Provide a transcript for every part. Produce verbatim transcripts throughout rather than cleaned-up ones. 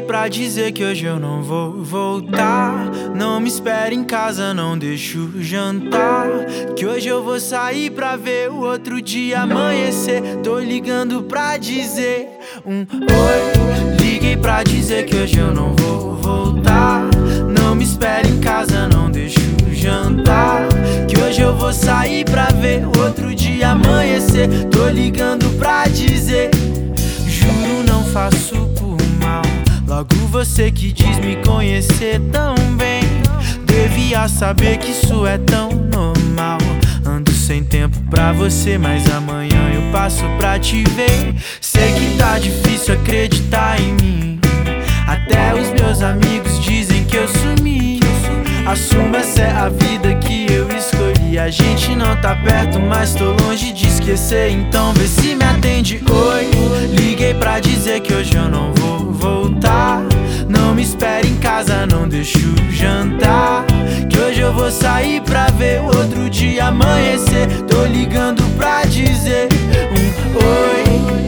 pra dizer que hoje eu não vou voltar. Não me espere em casa, não deixo jantar, que hoje eu vou sair pra ver o outro dia amanhecer. Tô ligando pra dizer um oi. Liguei pra dizer que hoje eu não vou voltar. Não me espere em casa, não deixo jantar, que hoje eu vou sair pra ver o outro dia amanhecer. Tô ligando pra dizer, juro não faço por mal. Logo você que diz me conhecer tão bem, devia saber que isso é tão normal. Ando sem tempo pra você, mas amanhã eu passo pra te ver. Sei que tá difícil acreditar em mim, até os meus amigos dizem que eu sumi. Assumo, essa é a vida que eu escolhi. A gente não tá perto, mas tô longe de esquecer. Então vê se me atende, oi. Liguei pra dizer que hoje eu não vou voltar. Não me espere em casa, não deixo jantar, que hoje eu vou sair pra ver o outro dia amanhecer. Tô ligando pra dizer um oi.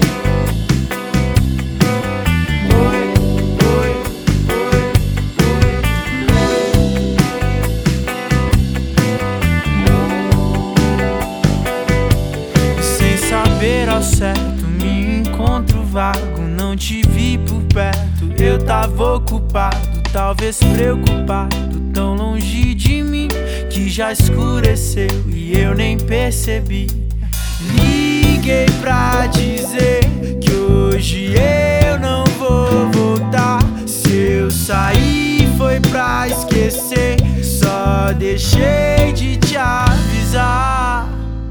Ao certo, me encontro vago, não te vi por perto. Eu tava ocupado, talvez preocupado, tão longe de mim que já escureceu e eu nem percebi. Liguei pra dizer que hoje eu não vou voltar. Se eu sair foi pra esquecer, só deixei de te avisar.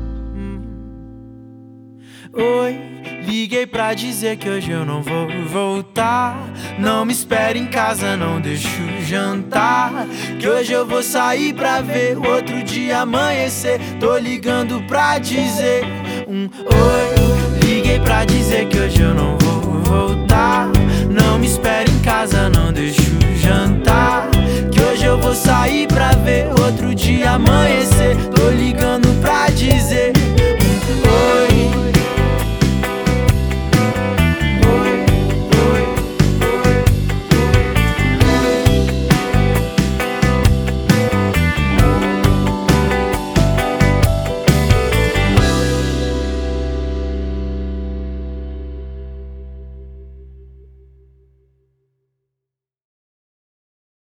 Oi, liguei pra dizer que hoje eu não vou voltar. Não me espere em casa, não deixo jantar, que hoje eu vou sair pra ver o outro dia amanhecer. Tô ligando pra dizer um oi. Liguei pra dizer que hoje eu não vou voltar. Não me espere em casa, não deixo jantar, que hoje eu vou sair pra ver o outro dia amanhecer. Tô ligando pra dizer